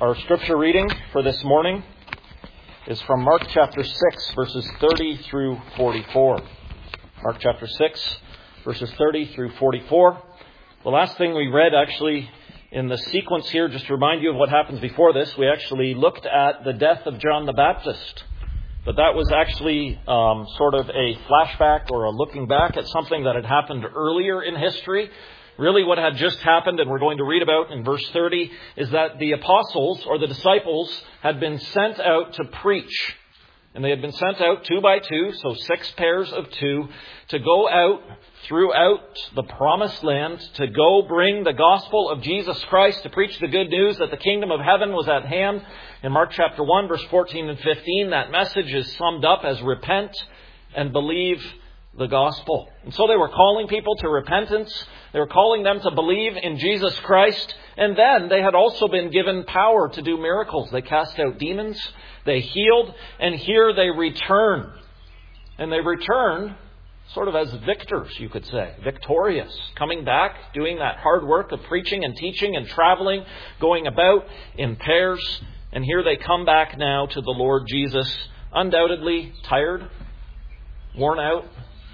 Our scripture reading for this morning is from Mark chapter 6, verses 30 through 44. Mark chapter 6, verses 30 through 44. The last thing we read actually in the sequence here, just to remind you of what happens before this, we actually looked at the death of John the Baptist. But that was actually sort of a flashback or a looking back at something that had happened earlier in history. Really what had just happened, and we're going to read about in verse 30, is that the apostles or the disciples had been sent out to preach. And they had been sent out 2 by 2, so 6 pairs of 2, to go out throughout the promised land, to go bring the gospel of Jesus Christ, to preach the good news that the kingdom of heaven was at hand. In Mark chapter 1, verse 14 and 15, that message is summed up as repent and believe the gospel. And so they were calling people to repentance. They were calling them to believe in Jesus Christ. And then they had also been given power to do miracles. They cast out demons. They healed. And here they return. And they return sort of as victors, you could say. Victorious. Coming back, doing that hard work of preaching and teaching and traveling, going about in pairs. And here they come back now to the Lord Jesus, undoubtedly tired, worn out,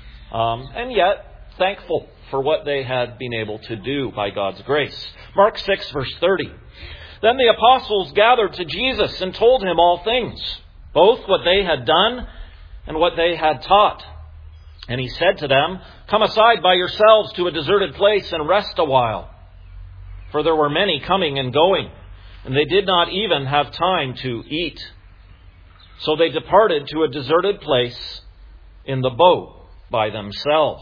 and yet thankful for what they had been able to do by God's grace. Mark 6, verse 30. Then the apostles gathered to Jesus and told him all things, both what they had done and what they had taught. And he said to them, "Come aside by yourselves to a deserted place and rest a while." For there were many coming and going, and they did not even have time to eat. So they departed to a deserted place in the boat by themselves.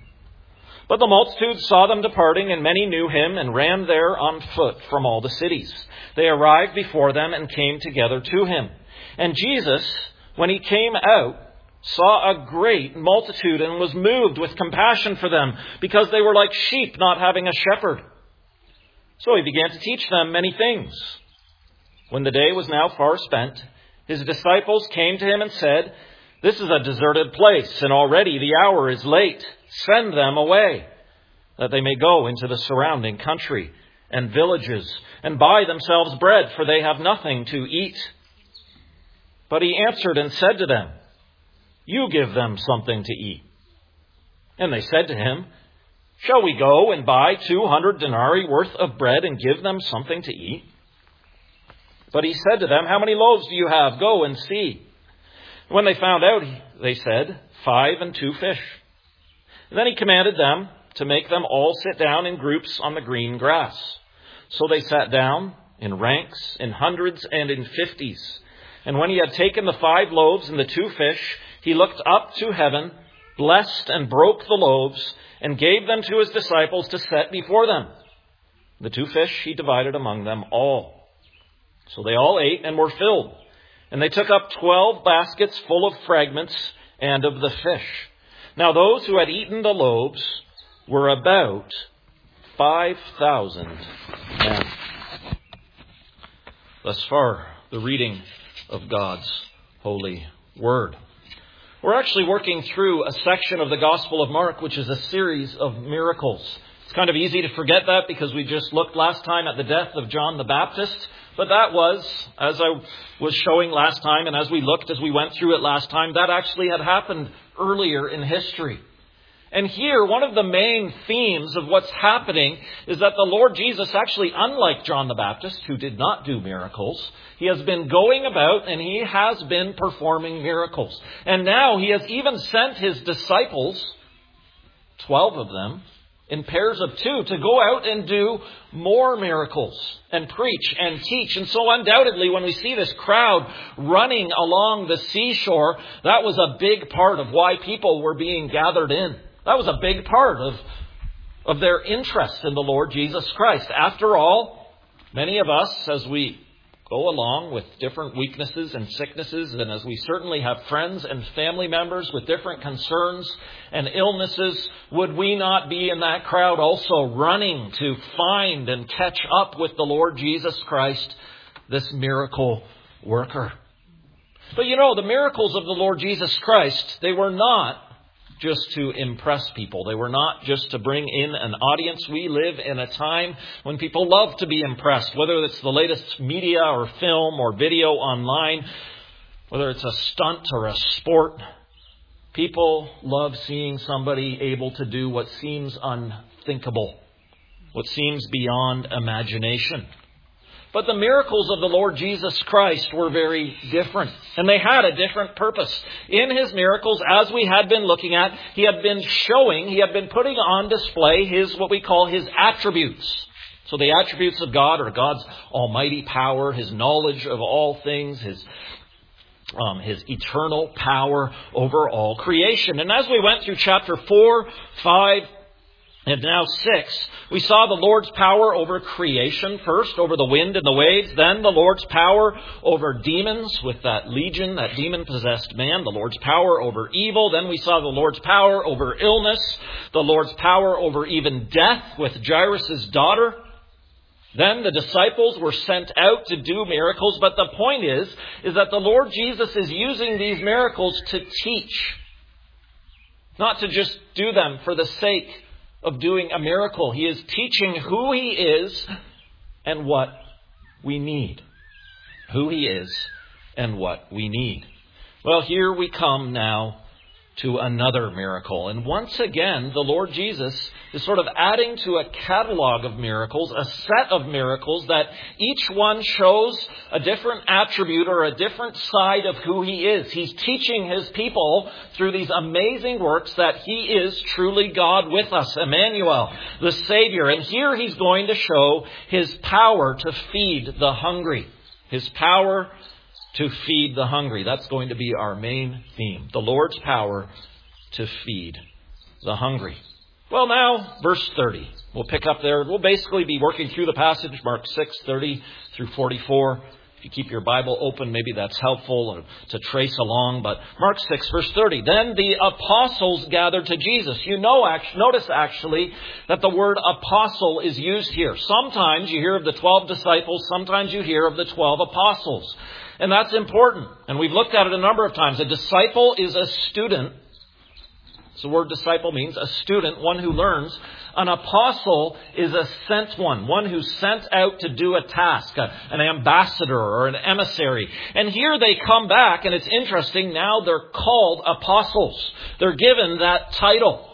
But the multitude saw them departing, and many knew him and ran there on foot from all the cities. They arrived before them and came together to him. And Jesus, when he came out, saw a great multitude and was moved with compassion for them, because they were like sheep not having a shepherd. So he began to teach them many things. When the day was now far spent, his disciples came to him and said, "This is a deserted place, and already the hour is late. Send them away, that they may go into the surrounding country and villages and buy themselves bread, for they have nothing to eat." But he answered and said to them, "You give them something to eat." And they said to him, "Shall we go and buy 200 denarii worth of bread and give them something to eat?" But he said to them, "How many loaves do you have? Go and see." When they found out, they said, 5 and 2 fish. And then he commanded them to make them all sit down in groups on the green grass. So they sat down in ranks, in hundreds and in 50s. And when he had taken the 5 loaves and the 2 fish, he looked up to heaven, blessed and broke the loaves, and gave them to his disciples to set before them. The 2 fish he divided among them all. So they all ate and were filled. And they took up 12 baskets full of fragments and of the fish. Now those who had eaten the loaves were about 5,000 men. Thus far, the reading of God's holy word. We're actually working through a section of the Gospel of Mark, which is a series of miracles. It's kind of easy to forget that because we just looked last time at the death of John the Baptist. But that was, as I was showing last time, and as we went through it last time, that actually had happened earlier in history. And here, one of the main themes of what's happening is that the Lord Jesus, actually, unlike John the Baptist, who did not do miracles, he has been going about and he has been performing miracles. And now he has even sent his disciples, 12 of them, in pairs of 2, to go out and do more miracles and preach and teach. And so undoubtedly, when we see this crowd running along the seashore, that was a big part of why people were being gathered in. That was a big part of their interest in the Lord Jesus Christ. After all, many of us, as we go along with different weaknesses and sicknesses, and as we certainly have friends and family members with different concerns and illnesses, would we not be in that crowd also running to find and catch up with the Lord Jesus Christ, this miracle worker? But you know, the miracles of the Lord Jesus Christ, they were not just to impress people. They were not just to bring in an audience. We live in a time when people love to be impressed, whether it's the latest media or film or video online, whether it's a stunt or a sport. People love seeing somebody able to do what seems unthinkable, what seems beyond imagination. But the miracles of the Lord Jesus Christ were very different, and they had a different purpose. In His miracles, as we had been looking at, He had been putting on display what we call His attributes. So the attributes of God are God's almighty power, His knowledge of all things, His eternal power over all creation. And as we went through chapter 4, 5, and now 6, we saw the Lord's power over creation first, over the wind and the waves. Then the Lord's power over demons with that legion, that demon-possessed man. The Lord's power over evil. Then we saw the Lord's power over illness. The Lord's power over even death with Jairus' daughter. Then the disciples were sent out to do miracles. But the point is that the Lord Jesus is using these miracles to teach. Not to just do them for the sake of doing a miracle. He is teaching who He is and what we need. Who He is and what we need. Well, here we come now to another miracle. And once again, the Lord Jesus is sort of adding to a catalog of miracles, a set of miracles that each one shows a different attribute or a different side of who He is. He's teaching His people through these amazing works that He is truly God with us, Emmanuel, the Savior. And here He's going to show His power to feed the hungry. His power to feed the hungry. That's going to be our main theme. The Lord's power to feed the hungry. Well, now, verse 30. We'll pick up there. We'll basically be working through the passage, Mark 6, 30 through 44. If you keep your Bible open, maybe that's helpful to trace along. But Mark 6, verse 30. Then the apostles gathered to Jesus. Notice that the word apostle is used here. Sometimes you hear of the 12 disciples. Sometimes you hear of the 12 apostles. And that's important. And we've looked at it a number of times. A disciple is a student. So the word disciple means a student, one who learns. An apostle is a sent one who's sent out to do a task, an ambassador or an emissary. And here they come back, and it's interesting, now they're called apostles. They're given that title.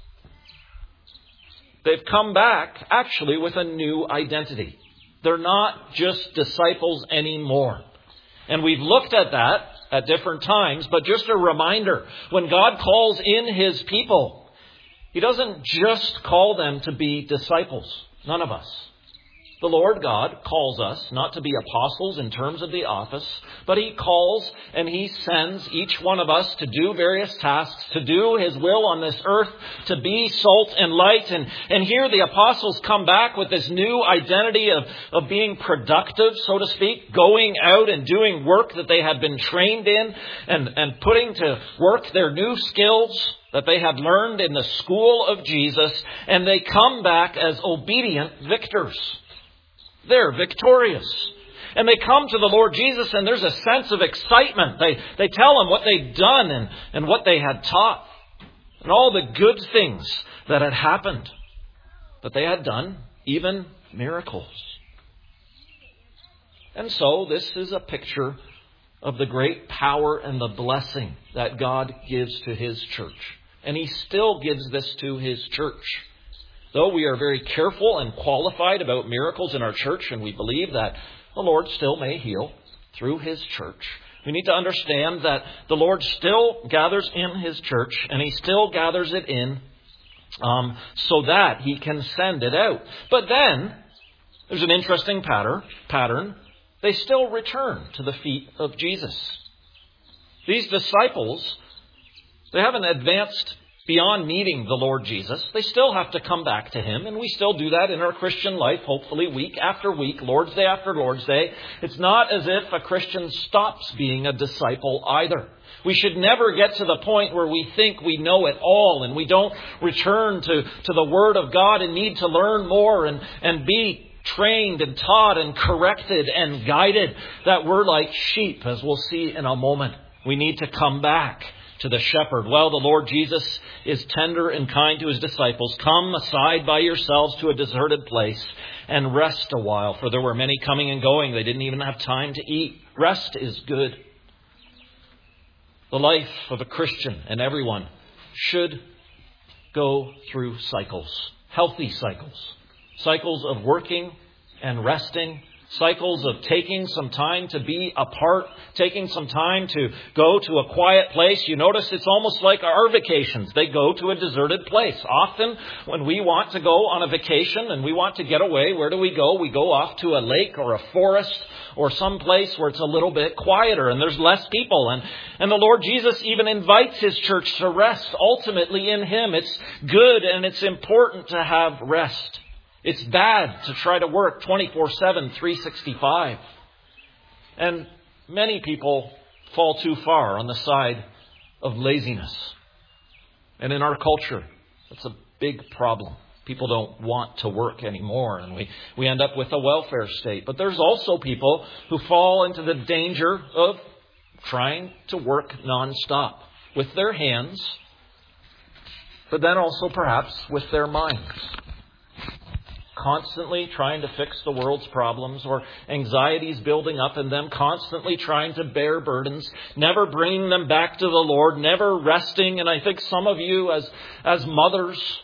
They've come back actually with a new identity. They're not just disciples anymore. And we've looked at that at different times, but just a reminder, when God calls in His people, He doesn't just call them to be disciples. None of us. The Lord God calls us not to be apostles in terms of the office, but He calls and He sends each one of us to do various tasks, to do His will on this earth, to be salt and light. And here the apostles come back with this new identity of being productive, so to speak, going out and doing work that they had been trained in and putting to work their new skills that they had learned in the school of Jesus. And they come back as obedient victors. They're victorious. And they come to the Lord Jesus and there's a sense of excitement. They tell Him what they'd done and what they had taught. And all the good things that had happened. That they had done, even miracles. And so this is a picture of the great power and the blessing that God gives to His church. And He still gives this to His church. Though we are very careful and qualified about miracles in our church, and we believe that the Lord still may heal through His church, we need to understand that the Lord still gathers in His church, and He still gathers it in so that He can send it out. But then, there's an interesting pattern. They still return to the feet of Jesus. These disciples, they haven't advanced beyond meeting the Lord Jesus. They still have to come back to Him, and we still do that in our Christian life, hopefully week after week, Lord's Day after Lord's Day. It's not as if a Christian stops being a disciple either. We should never get to the point where we think we know it all and we don't return to the Word of God and need to learn more and be trained and taught and corrected and guided, that we're like sheep, as we'll see in a moment. We need to come back to the shepherd, "Well, the Lord Jesus is tender and kind to his disciples. Come aside by yourselves to a deserted place and rest a while." For there were many coming and going. They didn't even have time to eat. Rest is good. The life of a Christian and everyone should go through cycles, healthy cycles, cycles of working and resting, cycles of taking some time to be apart, taking some time to go to a quiet place. You notice it's almost like our vacations. They go to a deserted place. Often when we want to go on a vacation and we want to get away, where do we go? We go off to a lake or a forest or some place where it's a little bit quieter and there's less people. And the Lord Jesus even invites his church to rest ultimately in him. It's good and it's important to have rest. It's bad to try to work 24/7, 365. And many people fall too far on the side of laziness. And in our culture, that's a big problem. People don't want to work anymore, and we end up with a welfare state. But there's also people who fall into the danger of trying to work nonstop with their hands, but then also perhaps with their minds. Constantly trying to fix the world's problems, or anxieties building up in them, constantly trying to bear burdens, never bringing them back to the Lord, never resting. And I think some of you as mothers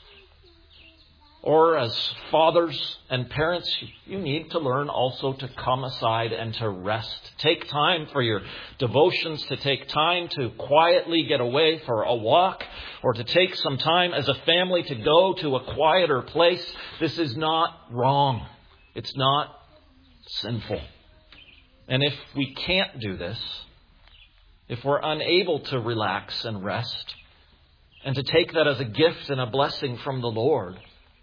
or as fathers and parents, you need to learn also to come aside and to rest. Take time for your devotions, to take time to quietly get away for a walk, or to take some time as a family to go to a quieter place. This is not wrong. It's not sinful. And if we can't do this, if we're unable to relax and rest, and to take that as a gift and a blessing from the Lord,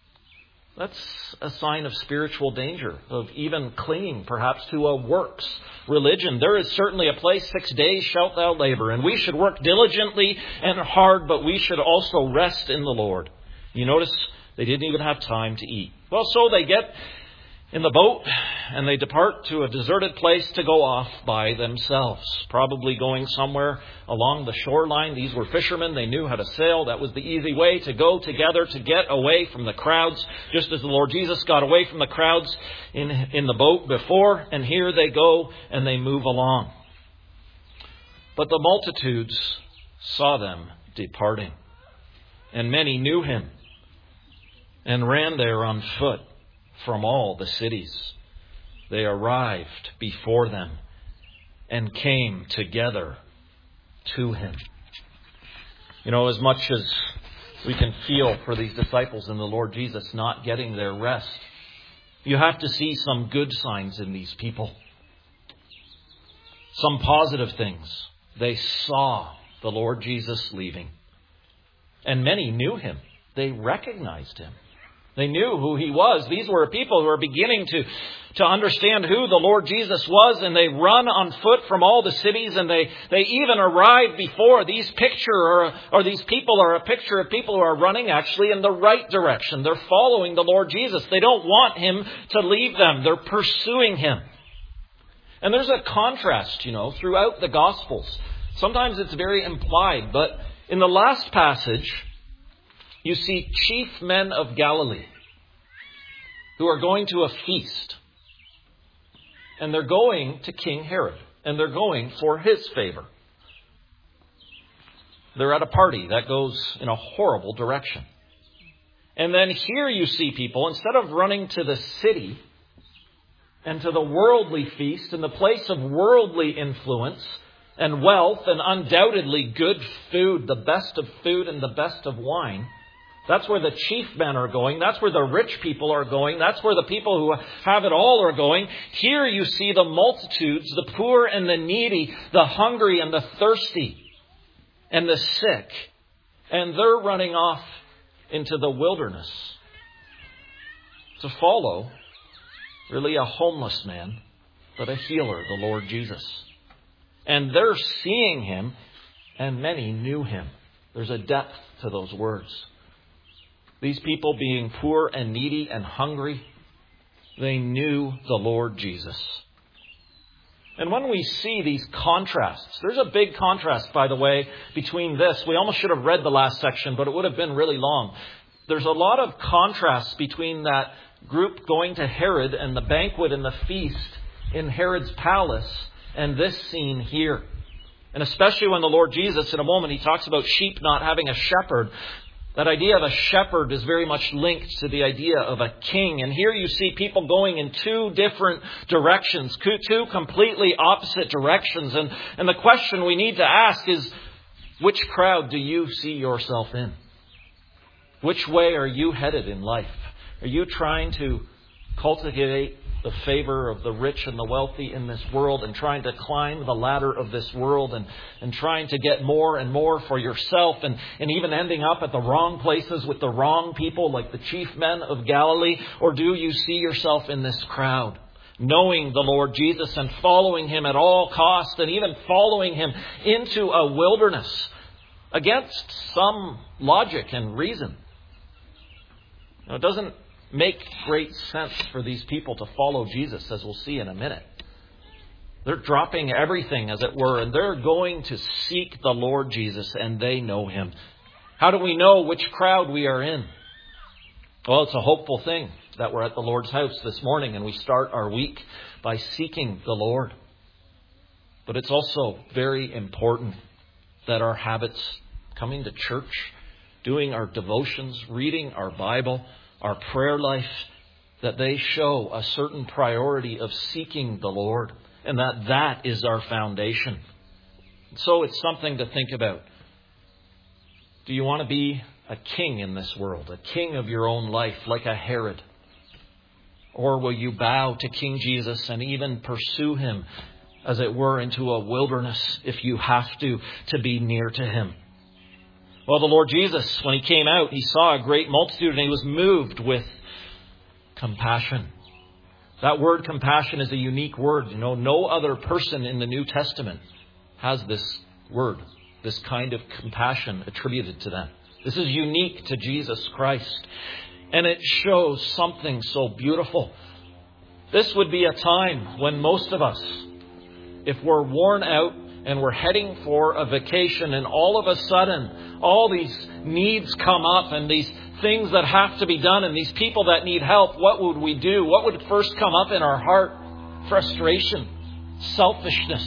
that's a sign of spiritual danger, of even clinging perhaps to a works religion. There is certainly a place, 6 days shalt thou labor, and we should work diligently and hard, but we should also rest in the Lord. You notice they didn't even have time to eat. Well, so they get in the boat and they depart to a deserted place to go off by themselves, probably going somewhere along the shoreline. These were fishermen. They knew how to sail. That was the easy way to go together, to get away from the crowds, just as the Lord Jesus got away from the crowds in the boat before. And here they go and they move along. But the multitudes saw them departing, and many knew him and ran there on foot from all the cities. They arrived before them and came together to him. You know, as much as we can feel for these disciples and the Lord Jesus not getting their rest, you have to see some good signs in these people. Some positive things. They saw the Lord Jesus leaving. And many knew him. They recognized him. They knew who he was. These were people who were beginning to understand who the Lord Jesus was, and they run on foot from all the cities, and they even arrive before. These people are a picture of people who are running actually in the right direction. They're following the Lord Jesus. They don't want him to leave them. They're pursuing him. And there's a contrast, throughout the Gospels. Sometimes it's very implied, but in the last passage, you see chief men of Galilee who are going to a feast. And they're going to King Herod. And they're going for his favor. They're at a party that goes in a horrible direction. And then here you see people, instead of running to the city and to the worldly feast and the place of worldly influence and wealth and undoubtedly good food, the best of food and the best of wine, that's where the chief men are going. That's where the rich people are going. That's where the people who have it all are going. Here you see the multitudes, the poor and the needy, the hungry and the thirsty and the sick. And they're running off into the wilderness to follow really a homeless man, but a healer, the Lord Jesus. And they're seeing him, and many knew him. There's a depth to those words. These people being poor and needy and hungry, they knew the Lord Jesus. And when we see these contrasts, there's a big contrast, by the way, between this. We almost should have read the last section, but it would have been really long. There's a lot of contrasts between that group going to Herod and the banquet and the feast in Herod's palace and this scene here. And especially when the Lord Jesus, in a moment, he talks about sheep not having a shepherd. That idea of a shepherd is very much linked to the idea of a king. And here you see people going in two different directions, two completely opposite directions. And the question we need to ask is, which crowd do you see yourself in? Which way are you headed in life? Are you trying to cultivate the favor of the rich and the wealthy in this world and trying to climb the ladder of this world and trying to get more and more for yourself and even ending up at the wrong places with the wrong people like the chief men of Galilee? Or do you see yourself in this crowd, knowing the Lord Jesus and following Him at all costs and even following Him into a wilderness against some logic and reason? Now, it doesn't make great sense for these people to follow Jesus, as we'll see in a minute. They're dropping everything, as it were, and they're going to seek the Lord Jesus, and they know Him. How do we know which crowd we are in? Well, it's a hopeful thing that we're at the Lord's house this morning, and we start our week by seeking the Lord. But it's also very important that our habits, coming to church, doing our devotions, reading our Bible, our prayer life, that they show a certain priority of seeking the Lord, and that is our foundation. So it's something to think about. Do you want to be a king in this world, a king of your own life, like a Herod? Or will you bow to King Jesus and even pursue Him, as it were, into a wilderness if you have to be near to Him? Well, the Lord Jesus, when He came out, He saw a great multitude and He was moved with compassion. That word compassion is a unique word. You know, no other person in the New Testament has this word, this kind of compassion attributed to them. This is unique to Jesus Christ. And it shows something so beautiful. This would be a time when most of us, if we're worn out and we're heading for a vacation and all of a sudden all these needs come up and these things that have to be done and these people that need help, what would we do? What would first come up in our heart? Frustration, selfishness,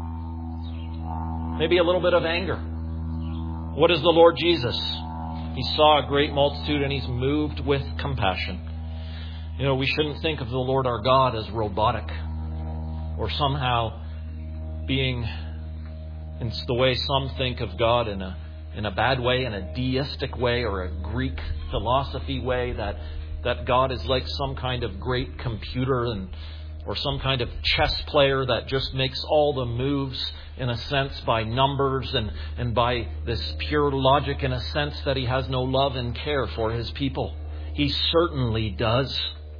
maybe a little bit of anger. What is the Lord Jesus? He saw a great multitude and He's moved with compassion. You know, we shouldn't think of the Lord our God as robotic or somehow being, it's the way some think of God in a bad way, in a deistic way or a Greek philosophy way, that God is like some kind of great computer or some kind of chess player that just makes all the moves, in a sense, by numbers and by this pure logic, in a sense that He has no love and care for His people. He certainly does.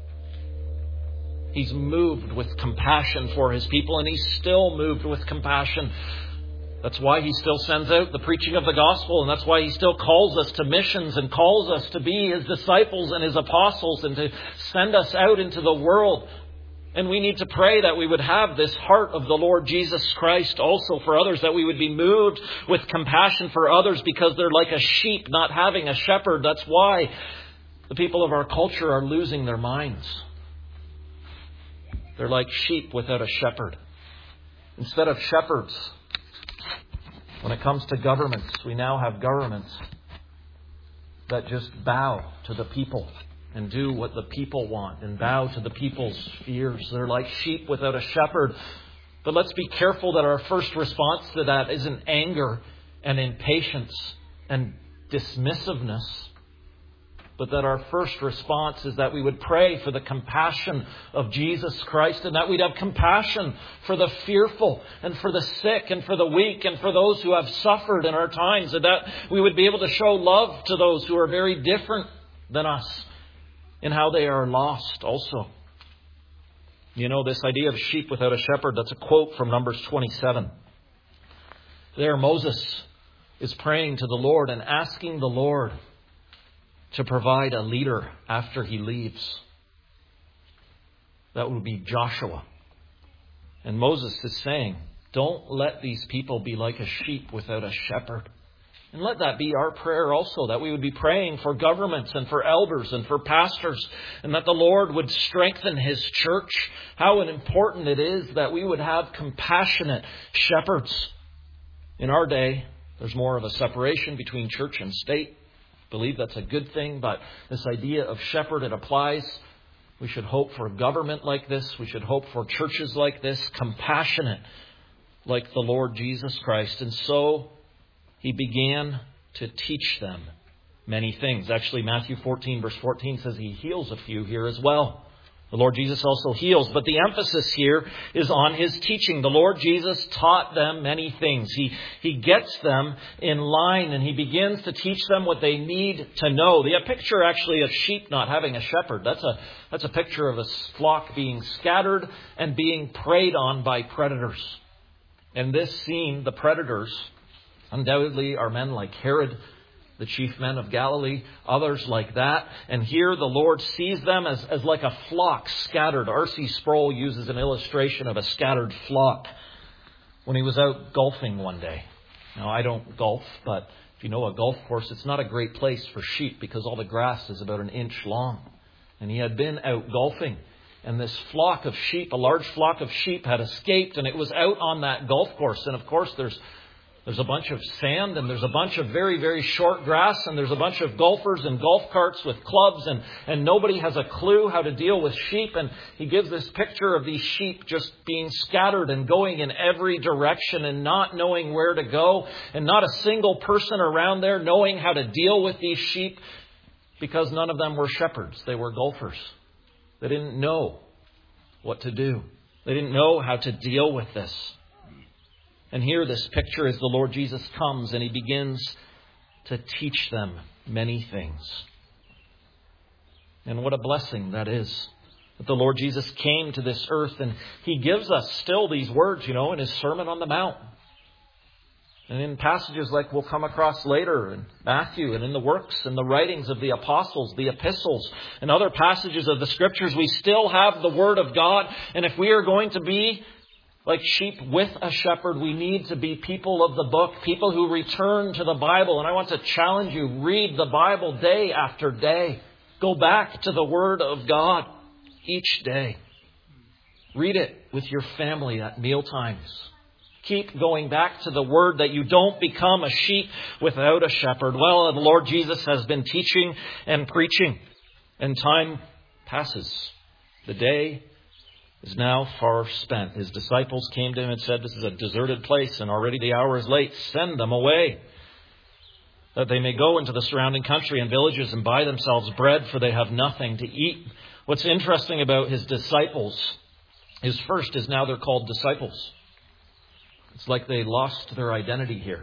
He's moved with compassion for His people, and He's still moved with compassion. That's why He still sends out the preaching of the gospel, and that's why He still calls us to missions and calls us to be His disciples and His apostles and to send us out into the world. And we need to pray that we would have this heart of the Lord Jesus Christ also for others, that we would be moved with compassion for others because they're like a sheep not having a shepherd. That's why the people of our culture are losing their minds. They're like sheep without a shepherd. Instead of shepherds, when it comes to governments, we now have governments that just bow to the people and do what the people want and bow to the people's fears. They're like sheep without a shepherd. But let's be careful that our first response to that isn't anger and impatience and dismissiveness, but that our first response is that we would pray for the compassion of Jesus Christ, and that we'd have compassion for the fearful and for the sick and for the weak and for those who have suffered in our times, and that we would be able to show love to those who are very different than us in how they are lost also. You know, this idea of sheep without a shepherd, that's a quote from Numbers 27. There Moses is praying to the Lord and asking the Lord to provide a leader after he leaves. That would be Joshua. And Moses is saying, don't let these people be like a sheep without a shepherd. And let that be our prayer also, that we would be praying for governments and for elders and for pastors, and that the Lord would strengthen His church. How important it is that we would have compassionate shepherds. In our day, there's more of a separation between church and state. I believe that's a good thing, but this idea of shepherd, it applies. We should hope for a government like this. We should hope for churches like this, compassionate like the Lord Jesus Christ. And so He began to teach them many things. Actually, Matthew 14, verse 14 says He heals a few here as well. The Lord Jesus also heals, but the emphasis here is on His teaching. The Lord Jesus taught them many things. He gets them in line and He begins to teach them what they need to know. The picture actually of sheep not having a shepherd. That's a picture of a flock being scattered and being preyed on by predators. In this scene, the predators undoubtedly are men like Herod, the chief men of Galilee, others like that. And here the Lord sees them as like a flock scattered. R.C. Sproul uses an illustration of a scattered flock when he was out golfing one day. Now, I don't golf, but if you know a golf course, it's not a great place for sheep because all the grass is about an inch long. And he had been out golfing. And this flock of sheep, a large flock of sheep, had escaped, and it was out on that golf course. And of course, there's a bunch of sand, and there's a bunch of very, very short grass, and there's a bunch of golfers in golf carts with clubs, and nobody has a clue how to deal with sheep. And he gives this picture of these sheep just being scattered and going in every direction and not knowing where to go, and not a single person around there knowing how to deal with these sheep because none of them were shepherds. They were golfers. They didn't know what to do. They didn't know how to deal with this. And here this picture is the Lord Jesus comes and He begins to teach them many things. And what a blessing that is, that the Lord Jesus came to this earth and He gives us still these words, in His Sermon on the Mount. And in passages like we'll come across later in Matthew and in the works and the writings of the apostles, the epistles, and other passages of the Scriptures, we still have the Word of God. And if we are going to be like sheep with a shepherd, we need to be people of the book, people who return to the Bible. And I want to challenge you, read the Bible day after day. Go back to the Word of God each day. Read it with your family at mealtimes. Keep going back to the Word, that you don't become a sheep without a shepherd. Well, the Lord Jesus has been teaching and preaching, and time passes. The day is now far spent. His disciples came to Him and said, "This is a deserted place, and already the hour is late. Send them away, that they may go into the surrounding country and villages and buy themselves bread, for they have nothing to eat." What's interesting about His disciples is first is now they're called disciples. It's like they lost their identity here.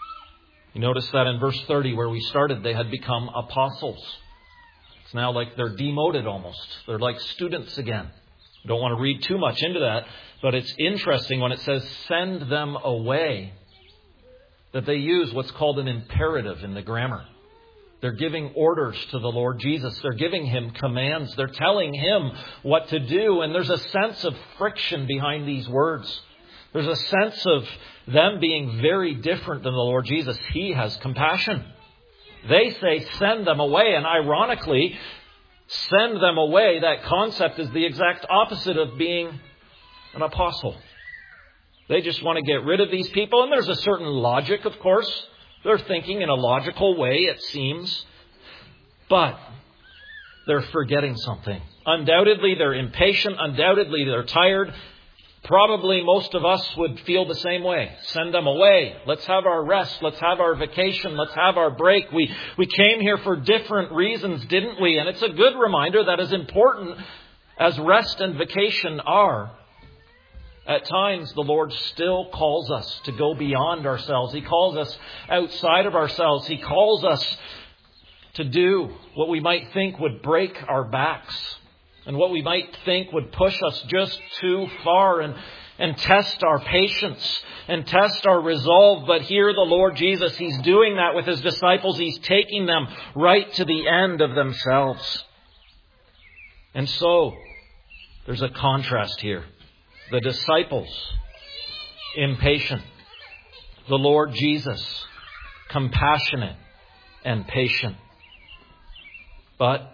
You notice that in verse 30 where we started, they had become apostles. It's now like they're demoted almost. They're like students again. I don't want to read too much into that, but it's interesting when it says send them away, that they use what's called an imperative in the grammar. They're giving orders to the Lord Jesus. They're giving Him commands. They're telling Him what to do. And there's a sense of friction behind these words. There's a sense of them being very different than the Lord Jesus. He has compassion. They say, send them away. And ironically, send them away, that concept is the exact opposite of being an apostle. They just want to get rid of these people. And there's a certain logic, of course. They're thinking in a logical way, it seems. But they're forgetting something. Undoubtedly, they're impatient. Undoubtedly, they're tired. Probably most of us would feel the same way. Send them away. Let's have our rest. Let's have our vacation. Let's have our break. We came here for different reasons, didn't we? And it's a good reminder that as important as rest and vacation are, at times the Lord still calls us to go beyond ourselves. He calls us outside of ourselves. He calls us to do what we might think would break our backs. And what we might think would push us just too far and test our patience and test our resolve. But here the Lord Jesus, He's doing that with His disciples. He's taking them right to the end of themselves. And so there's a contrast here The disciples, impatient. The Lord Jesus, compassionate and patient. But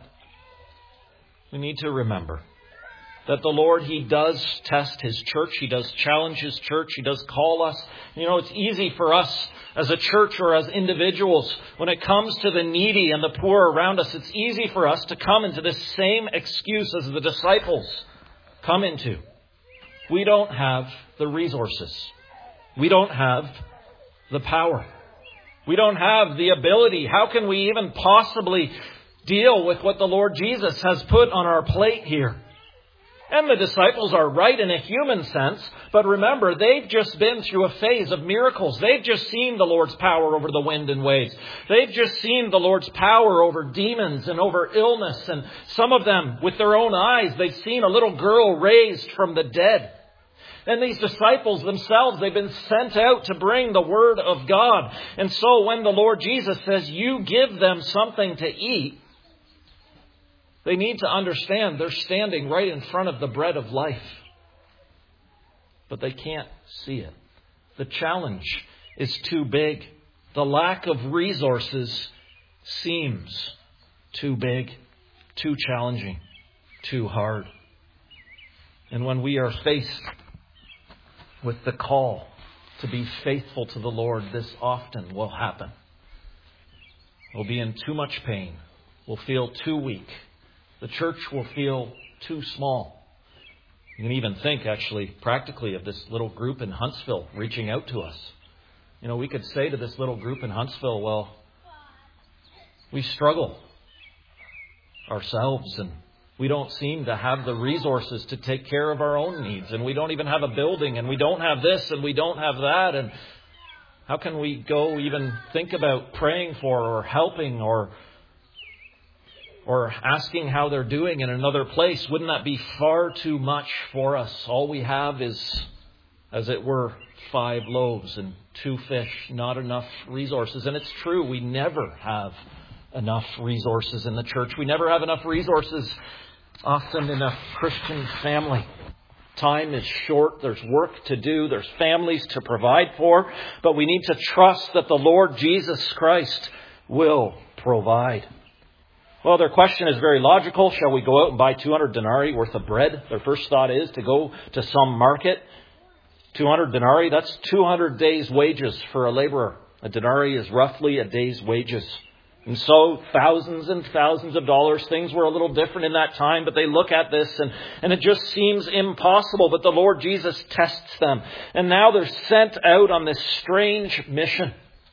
we need to remember that the Lord, He does test His church. He does challenge His church. He does call us. It's easy for us as a church or as individuals, when it comes to the needy and the poor around us, it's easy for us to come into this same excuse as the disciples come into. We don't have the resources. We don't have the power. We don't have the ability. How can we even possibly deal with what the Lord Jesus has put on our plate here? And the disciples are right in a human sense, but remember, they've just been through a phase of miracles. They've just seen the Lord's power over the wind and waves. They've just seen the Lord's power over demons and over illness. And some of them, with their own eyes, they've seen a little girl raised from the dead. And these disciples themselves, they've been sent out to bring the Word of God. And so when the Lord Jesus says, you give them something to eat, they need to understand they're standing right in front of the bread of life. But they can't see it. The challenge is too big. The lack of resources seems too big, too challenging, too hard. And when we are faced with the call to be faithful to the Lord, this often will happen. We'll be in too much pain. We'll feel too weak. The church will feel too small. You can even think, actually, practically of this little group in Huntsville reaching out to us. We could say to this little group in Huntsville, well, we struggle ourselves and we don't seem to have the resources to take care of our own needs. And we don't even have a building, and we don't have this, and we don't have that. And how can we go even think about praying for or helping or asking how they're doing in another place? Wouldn't that be far too much for us? All we have is, as it were, 5 loaves and 2 fish, not enough resources. And it's true, we never have enough resources in the church. We never have enough resources often in a Christian family. Time is short. There's work to do. There's families to provide for. But we need to trust that the Lord Jesus Christ will provide. Well, their question is very logical. Shall we go out and buy 200 denarii worth of bread? Their first thought is to go to some market. 200 denarii, that's 200 days' wages for a laborer. A denarii is roughly a day's wages. And so thousands and thousands of dollars. Things were a little different in that time, but they look at this and it just seems impossible. But the Lord Jesus tests them. And now they're sent out on this strange mission.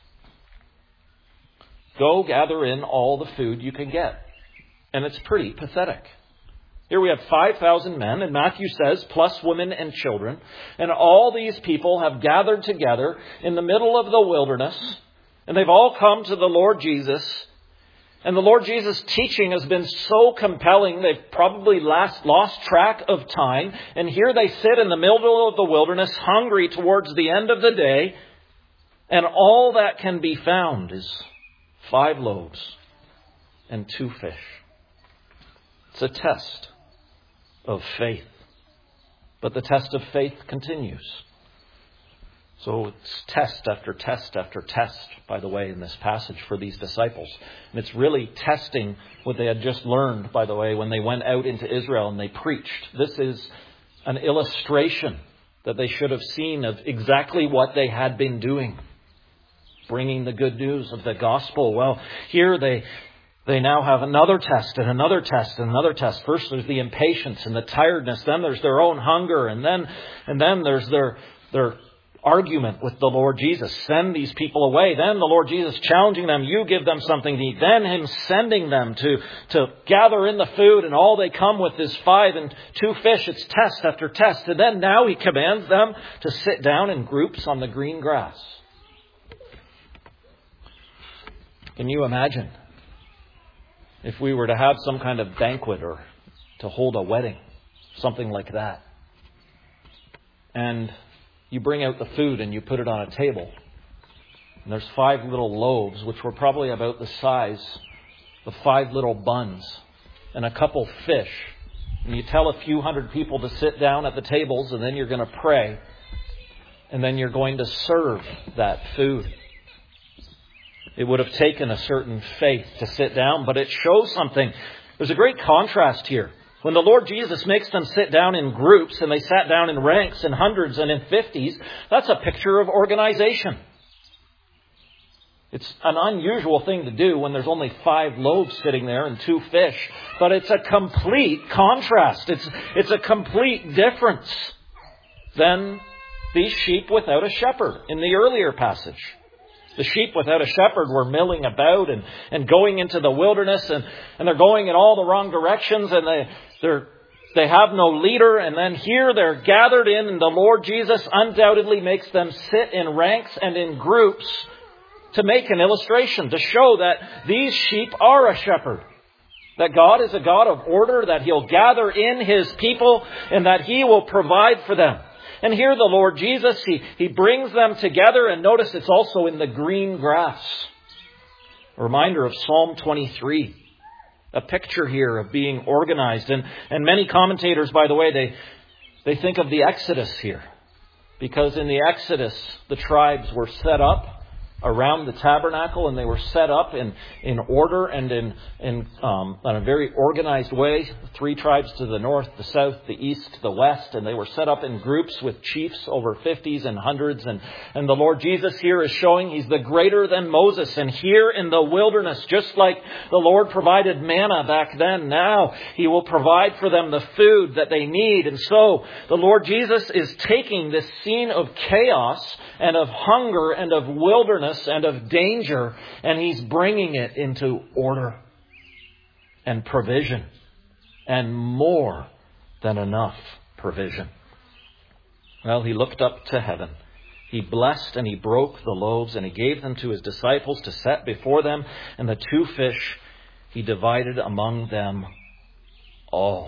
Go gather in all the food you can get. And it's pretty pathetic. Here we have 5,000 men, and Matthew says, plus women and children. And all these people have gathered together in the middle of the wilderness. And they've all come to the Lord Jesus. And the Lord Jesus' teaching has been so compelling, they've probably lost track of time. And here they sit in the middle of the wilderness, hungry towards the end of the day. And all that can be found is 5 loaves and 2 fish. It's a test of faith. But the test of faith continues. So it's test after test after test, by the way, in this passage for these disciples. And it's really testing what they had just learned, by the way, when they went out into Israel and they preached. This is an illustration that they should have seen of exactly what they had been doing. Bringing the good news of the gospel. Well, here they now have another test and another test and another test. First there's the impatience and the tiredness. Then there's their own hunger. And then there's their argument with the Lord Jesus. Send these people away. Then the Lord Jesus challenging them. You give them something to eat. Then Him sending them to gather in the food. And all they come with is 5 and 2 fish. It's test after test. And then now He commands them to sit down in groups on the green grass. Can you imagine if we were to have some kind of banquet or to hold a wedding, something like that, and you bring out the food and you put it on a table, and there's 5 little loaves, which were probably about the size of 5 little buns, and a couple fish, And you tell a few hundred people to sit down at the tables, and then you're going to pray. And then you're going to serve that food. It would have taken a certain faith to sit down, but it shows something. There's a great contrast here. When the Lord Jesus makes them sit down in groups, and they sat down in ranks, in hundreds and in 50s, that's a picture of organization. It's an unusual thing to do when there's only 5 loaves sitting there and 2 fish. But it's a complete contrast. It's a complete difference than these sheep without a shepherd in the earlier passage. The sheep without a shepherd were milling about and going into the wilderness, and they're going in all the wrong directions, and they have no leader. And then here they're gathered in, and the Lord Jesus undoubtedly makes them sit in ranks and in groups to make an illustration, to show that these sheep are a shepherd. That God is a God of order, that He'll gather in His people, and that He will provide for them. And here the Lord Jesus, He brings them together, and notice it's also in the green grass. A reminder of Psalm 23. A picture here of being organized. And many commentators, by the way, they think of the Exodus here. Because in the Exodus, the tribes were set up around the tabernacle, and they were set up in order and in a very organized way. 3 tribes to the north, the south, the east, the west, and they were set up in groups with chiefs over 50s and hundreds. And the Lord Jesus here is showing He's the greater than Moses. And here in the wilderness, just like the Lord provided manna back then, now He will provide for them the food that they need. And so the Lord Jesus is taking this scene of chaos and of hunger and of wilderness and of danger, and He's bringing it into order and provision, and more than enough provision. Well, He looked up to heaven. He blessed and He broke the loaves, and He gave them to His disciples to set before them, and the 2 fish He divided among them all.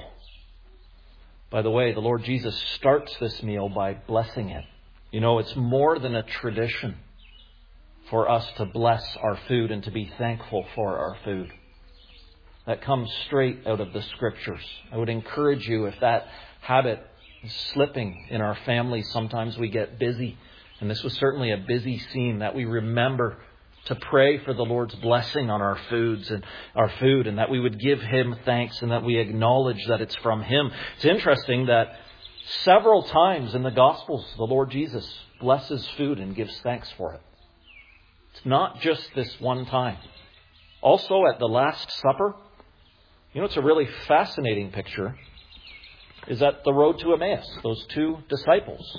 By the way, the Lord Jesus starts this meal by blessing it. You know, it's more than a tradition for us to bless our food and to be thankful for our food. That comes straight out of the Scriptures. I would encourage you, if that habit is slipping in our families, sometimes we get busy. And this was certainly a busy scene, that we remember to pray for the Lord's blessing on our foods and our food, and that we would give Him thanks, and that we acknowledge that it's from Him. It's interesting that several times in the Gospels, the Lord Jesus blesses food and gives thanks for it. It's not just this one time. Also at the Last Supper, you know, it's a really fascinating picture, is at the road to Emmaus, those 2 disciples.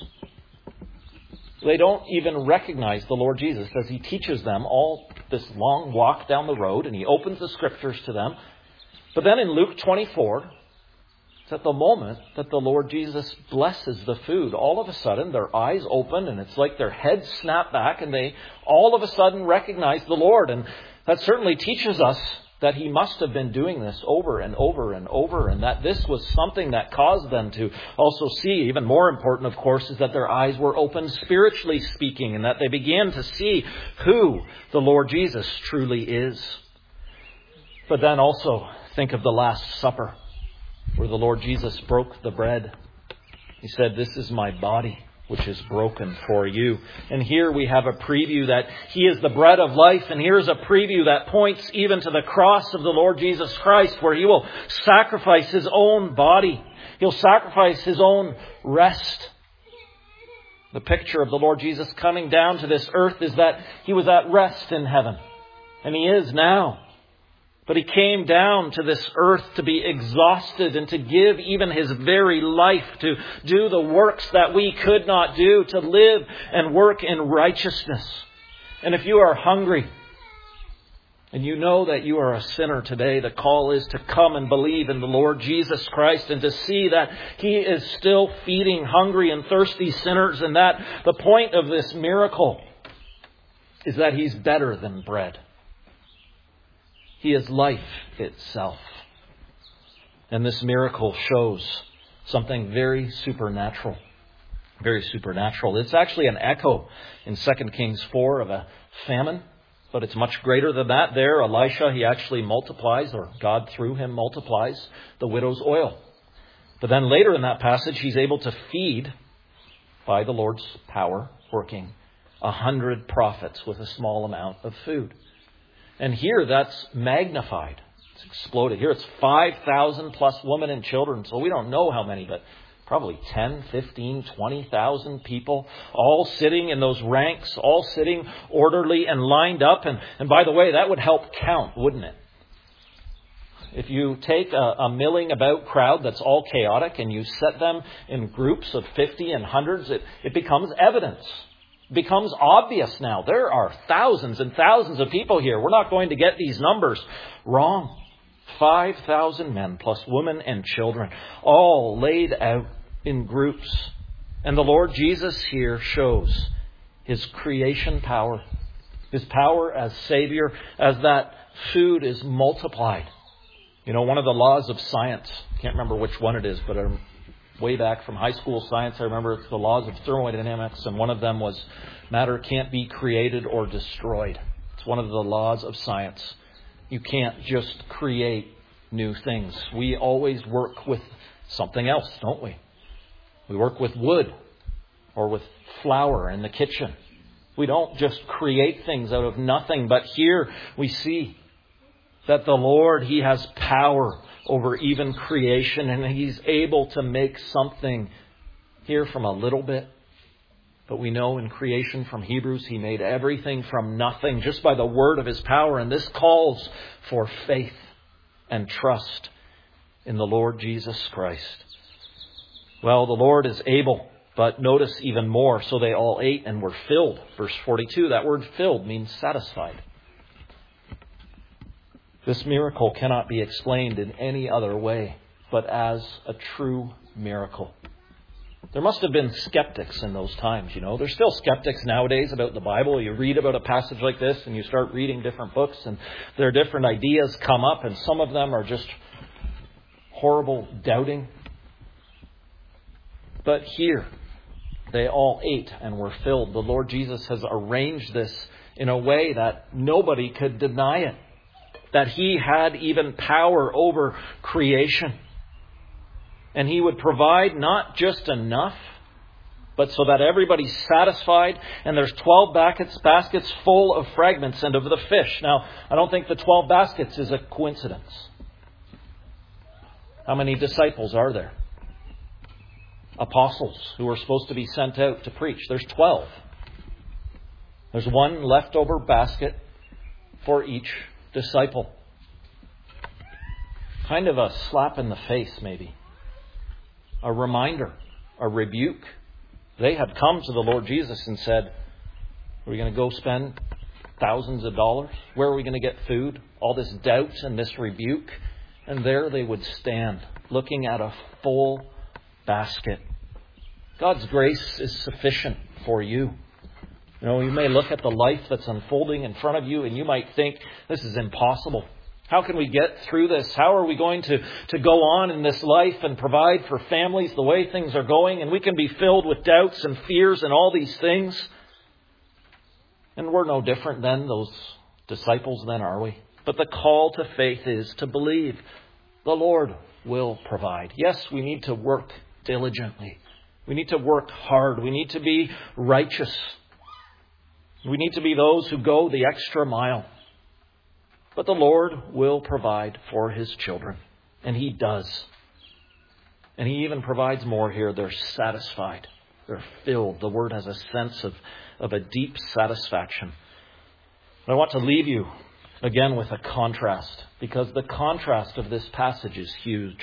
They don't even recognize the Lord Jesus as He teaches them all this long walk down the road, and He opens the Scriptures to them. But then in Luke 24, it's at the moment that the Lord Jesus blesses the food. All of a sudden, their eyes open, and it's like their heads snap back, and they all of a sudden recognize the Lord. And that certainly teaches us that He must have been doing this over and over and over, and that this was something that caused them to also see. Even more important, of course, is that their eyes were opened spiritually speaking, and that they began to see who the Lord Jesus truly is. But then also think of the Last Supper, where the Lord Jesus broke the bread. He said, "This is my body, which is broken for you." And here we have a preview that He is the bread of life. And here's a preview that points even to the cross of the Lord Jesus Christ, where He will sacrifice His own body. He'll sacrifice His own rest. The picture of the Lord Jesus coming down to this earth is that He was at rest in heaven. And He is now. But He came down to this earth to be exhausted and to give even His very life to do the works that we could not do, to live and work in righteousness. And if you are hungry and you know that you are a sinner today, the call is to come and believe in the Lord Jesus Christ, and to see that He is still feeding hungry and thirsty sinners, and that the point of this miracle is that He's better than bread. He is life itself. And this miracle shows something very supernatural. Very supernatural. It's actually an echo in 2 Kings 4 of a famine. But it's much greater than that. There, Elisha, he actually multiplies, or God through him multiplies, the widow's oil. But then later in that passage, he's able to feed, by the Lord's power working, 100 prophets with a small amount of food. And here that's magnified. It's exploded. Here it's 5,000 plus women and children. So we don't know how many, but probably 10, 15, 20,000 people all sitting in those ranks, all sitting orderly and lined up. And by the way, that would help count, wouldn't it? If you take a milling about crowd that's all chaotic and you set them in groups of 50 and hundreds, it becomes evidence. It becomes obvious now. There are thousands and thousands of people here. We're not going to get these numbers wrong. 5,000 men plus women and children, all laid out in groups. And the Lord Jesus here shows His creation power, His power as Savior, as that food is multiplied. You know, one of the laws of science, I can't remember which one it is, but way back from high school science, I remember it's the laws of thermodynamics, and one of them was matter can't be created or destroyed. It's one of the laws of science. You can't just create new things. We always work with something else, don't we? We work with wood or with flour in the kitchen. We don't just create things out of nothing, but here we see that the Lord, He has power over even creation, and He's able to make something here from a little bit. But we know in creation from Hebrews, He made everything from nothing just by the word of His power. And this calls for faith and trust in the Lord Jesus Christ. Well, the Lord is able, but notice even more. So they all ate and were filled. Verse 42, that word filled means satisfied. This miracle cannot be explained in any other way but as a true miracle. There must have been skeptics in those times, you know. There's still skeptics nowadays about the Bible. You read about a passage like this and you start reading different books and there are different ideas come up, and some of them are just horrible doubting. But here, they all ate and were filled. The Lord Jesus has arranged this in a way that nobody could deny it. That He had even power over creation. And He would provide not just enough, but so that everybody's satisfied. And there's 12 baskets full of fragments and of the fish. Now, I don't think the 12 baskets is a coincidence. How many disciples are there? Apostles who are supposed to be sent out to preach. There's 12. There's one leftover basket for each disciple. Kind of a slap in the face, maybe. A reminder, a rebuke. They had come to the Lord Jesus and said, are we going to go spend thousands of dollars? Where are we going to get food? All this doubt and this rebuke. And there they would stand, looking at a full basket. God's grace is sufficient for you. You know, you may look at the life that's unfolding in front of you and you might think, this is impossible. How can we get through this? How are we going to go on in this life and provide for families the way things are going? And we can be filled with doubts and fears and all these things. And we're no different than those disciples then, are we? But the call to faith is to believe the Lord will provide. Yes, we need to work diligently. We need to work hard. We need to be righteous. We need to be those who go the extra mile. But the Lord will provide for His children. And He does. And He even provides more here. They're satisfied. They're filled. The word has a sense of a deep satisfaction. And I want to leave you again with a contrast. Because the contrast of this passage is huge.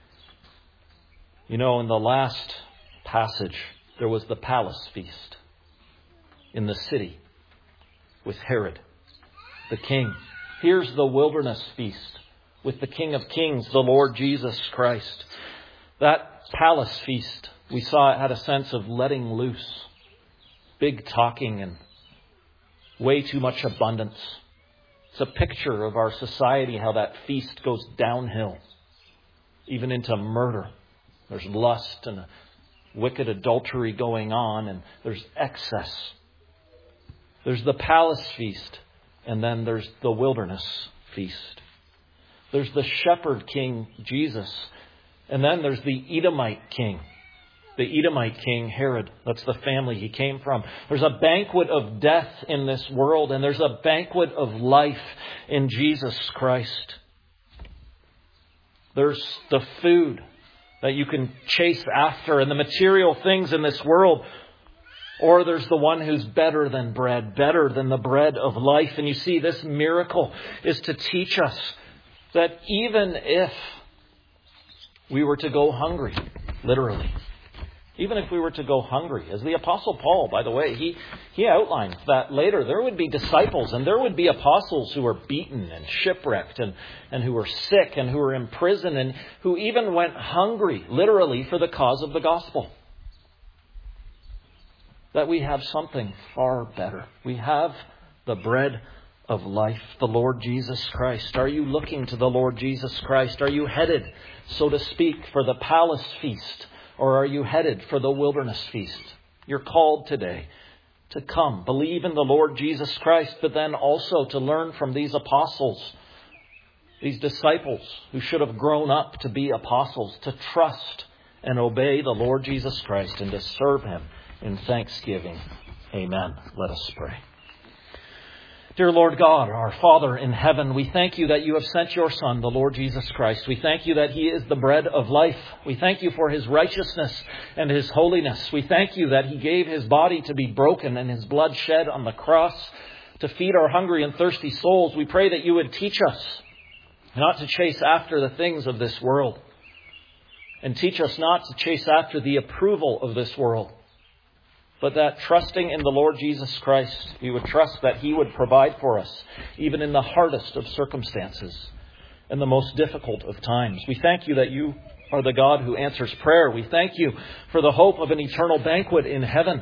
You know, in the last passage, there was the palace feast in the city with Herod, the king. Here's the wilderness feast with the King of Kings, the Lord Jesus Christ. That palace feast, we saw it had a sense of letting loose, big talking and way too much abundance. It's a picture of our society, how that feast goes downhill, even into murder. There's lust and wicked adultery going on, and there's excess. There's the palace feast, and then there's the wilderness feast. There's the shepherd king, Jesus, And then there's the Edomite king. The Edomite king, Herod. That's the family he came from. There's a banquet of death in this world, and there's a banquet of life in Jesus Christ. There's the food that you can chase after and the material things in this world. Or there's the one who's better than bread, better than the bread of life. And you see, this miracle is to teach us that even if we were to go hungry, literally, even if we were to go hungry, as the Apostle Paul, by the way, he outlines that later, there would be disciples and there would be apostles who were beaten and shipwrecked and who were sick and who were in prison and who even went hungry, literally, for the cause of the gospel. That we have something far better. We have the bread of life, the Lord Jesus Christ. Are you looking to the Lord Jesus Christ? Are you headed, so to speak, for the palace feast? Or are you headed for the wilderness feast? You're called today to come, believe in the Lord Jesus Christ, but then also to learn from these apostles, these disciples who should have grown up to be apostles, to trust and obey the Lord Jesus Christ and to serve Him in thanksgiving. Amen. Let us pray. Dear Lord God, our Father in heaven, we thank you that you have sent your Son, the Lord Jesus Christ. We thank you that He is the bread of life. We thank you for His righteousness and His holiness. We thank you that He gave His body to be broken and His blood shed on the cross to feed our hungry and thirsty souls. We pray that you would teach us not to chase after the things of this world, and teach us not to chase after the approval of this world, but that trusting in the Lord Jesus Christ, we would trust that He would provide for us, even in the hardest of circumstances and the most difficult of times. We thank you that you are the God who answers prayer. We thank you for the hope of an eternal banquet in heaven,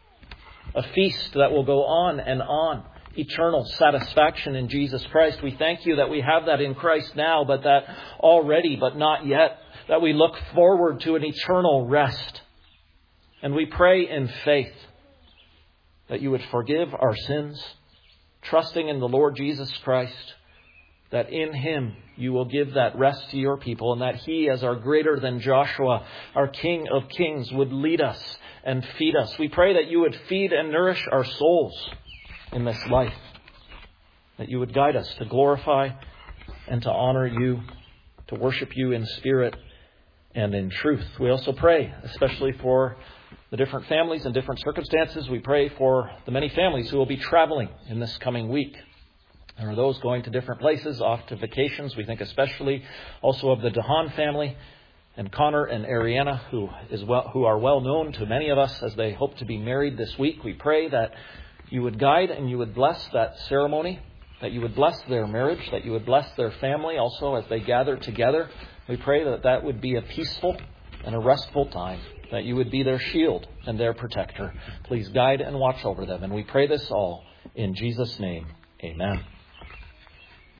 a feast that will go on and on, eternal satisfaction in Jesus Christ. We thank you that we have that in Christ now, but that already, but not yet, that we look forward to an eternal rest. And we pray in faith that you would forgive our sins, trusting in the Lord Jesus Christ, that in Him you will give that rest to your people, and that He, as our greater than Joshua, our King of Kings, would lead us and feed us. We pray that you would feed and nourish our souls in this life, that you would guide us to glorify and to honor you, to worship you in spirit and in truth. We also pray, especially for the different families and different circumstances. We pray for the many families who will be traveling in this coming week. There are those going to different places, off to vacations. We think especially also of the DeHaan family and Connor and Ariana, who are well known to many of us as they hope to be married this week. We pray that you would guide and you would bless that ceremony, that you would bless their marriage, that you would bless their family also as they gather together. We pray that that would be a peaceful and a restful time, that you would be their shield and their protector. Please guide and watch over them. And we pray this all in Jesus' name. Amen.